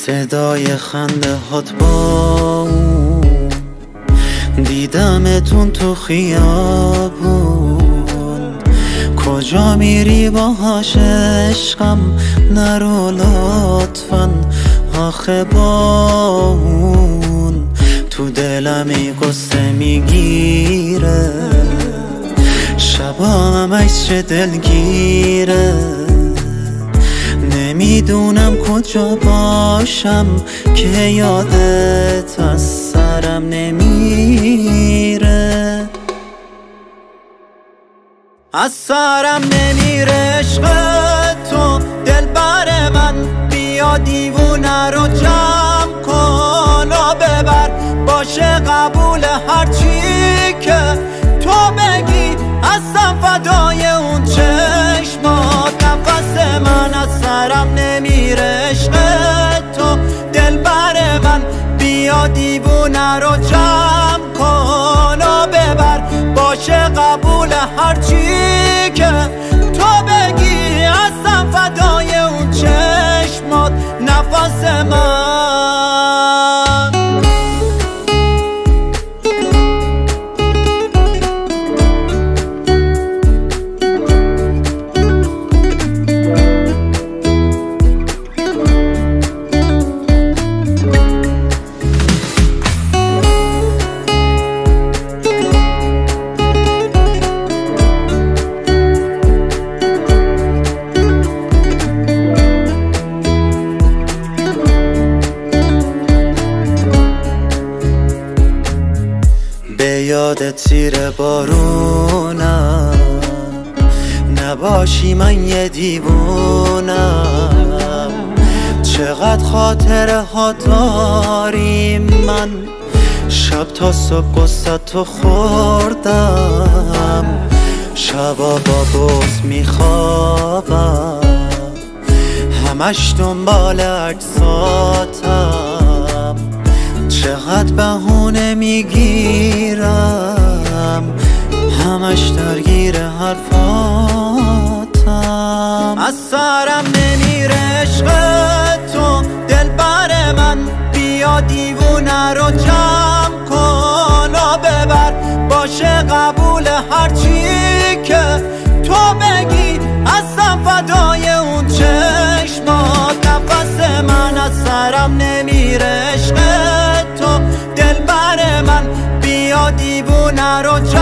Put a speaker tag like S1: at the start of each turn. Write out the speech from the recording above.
S1: صدای خنده هات با اون دیدمتون تو خیابون. کجا میری باهاش عشقم نرو لطفاً، آخه با اون تو دلمی قصه میگیره، شبا همش چه دلگیره. نمیدونم کجا باشم که یادت از سرم نمیره، از سرم نمیره عشق تو دلبر من. بیا دیوونه رو جمع کن و ببر، باشه قبول هرچی که تو بگی، هستم فدای اون چشمات. نفس من از سرم نمیره عشق تو دلبر من. بیا دیوونه رو جمع کن و ببر، باشه قبول هرچی که تو بگی، هستم فدای اون چشمات. نفس من یادت تیر بارونم، نباشی من یه دیوونم. چقدر خاطره ها داریم من، شب تا صبح قصه تو خوردم. شبا با بغض میخوابم، همش دنبال عکساتم. چقدر بهونه میگیرم، همش درگیر حرفاتم. از سرم نمیره عشق تو دلبر من. بیا دیوونه رو جمع کن و ببر، باشه قبول هرچی که تو بگی، هستم فدای اون چشمات. نفس من از سرم نمیره عشق تو دلبر من. بیا دیوونه رو